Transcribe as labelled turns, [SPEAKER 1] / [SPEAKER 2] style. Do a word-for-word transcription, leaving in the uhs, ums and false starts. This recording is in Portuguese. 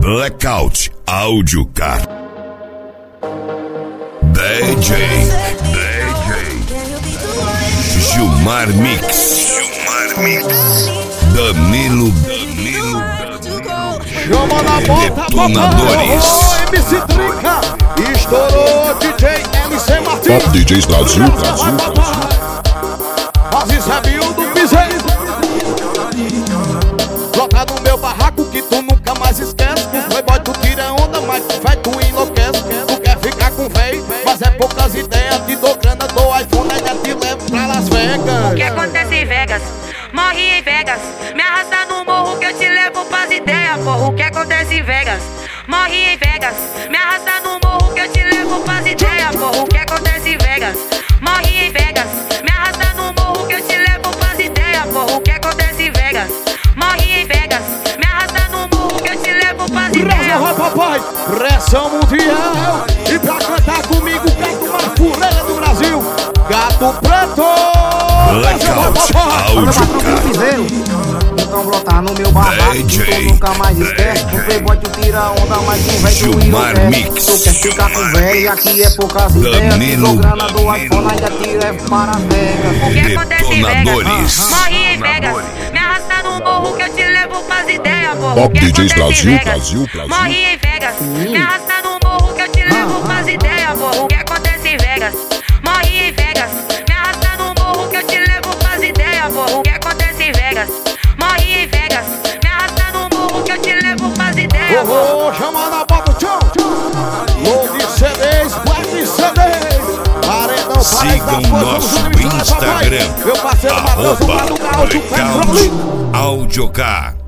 [SPEAKER 1] Blackout Audiocar. D J, D J Gilmar Mix, Gilmar Mix, Danilo, Danilo,
[SPEAKER 2] chama na bota,
[SPEAKER 1] Detonadores.
[SPEAKER 2] Oh, M C Trinca, estourou D J M C Martins.
[SPEAKER 3] Top D Js Brasil, Brasil, Brasil.
[SPEAKER 2] Faz Isabel do Piseiro. Joga no meu barraco que tu nunca mais esquece. O playboy tu tira onda, mas tu vai, tu enlouquece. Tu quer ficar com véi, mas é poucas ideias. Te dou grana, dou iPhone, ainda te levo pra Las Vegas.
[SPEAKER 4] O que acontece em Vegas? Morre em Vegas. Me arrasta no morro que eu te levo pras ideias, porra. O que acontece em Vegas? Morre em Vegas. Me arrasta no morro que eu te levo pras ideias, porra. O que acontece em Vegas? Morre em Vegas. Me arrasta no morro que eu te levo pras ideias, porra. O que acontece em Vegas? Morre em Vegas. Me arrasta no morro que eu te levo pras ideias.
[SPEAKER 2] Pressa, papai, pressão mundial. E pra cantar comigo, gato mais fuleira do Brasil, Gato Preto.
[SPEAKER 1] Blackout Audiocar.
[SPEAKER 5] Então brotar no meu barraco que tu nunca mais esquece. No playboy tu tira onda, mas tu vai tu
[SPEAKER 1] Gilmar Mix.
[SPEAKER 5] Tu quer ficar com véi e aqui é poucas ideias.
[SPEAKER 1] Danilo,
[SPEAKER 5] Tô grana do iPhone, ainda te levo para Vegas.
[SPEAKER 4] O que acontece em Vegas?
[SPEAKER 1] Detonadores.
[SPEAKER 4] Morre em Vegas. Me arrasta no morro que eu te levo pras ideias, porra.
[SPEAKER 3] Top
[SPEAKER 4] O que
[SPEAKER 3] D Js
[SPEAKER 4] acontece em
[SPEAKER 3] Brasil,
[SPEAKER 4] Vegas?
[SPEAKER 3] Brasil, Brasil.
[SPEAKER 4] Morre em Vegas. Me arrasta no morro que eu te levo pras ideias, porra. O que acontece em Vegas? Morre em Vegas. Me arrasta no morro que eu te levo pras ideias, porra. O que acontece em Vegas? Morre em Vegas. Me arrasta no morro que eu te levo pras ideias, porra.
[SPEAKER 2] Oh, oh, chama na bota, tchau, tchau. Load C Ds, Black C Ds. Paredão,
[SPEAKER 1] Sigam nosso Instagram,
[SPEAKER 2] meu parceiro Matheus, o
[SPEAKER 1] arroba
[SPEAKER 2] Maluco, o
[SPEAKER 1] Blackout Audiocar.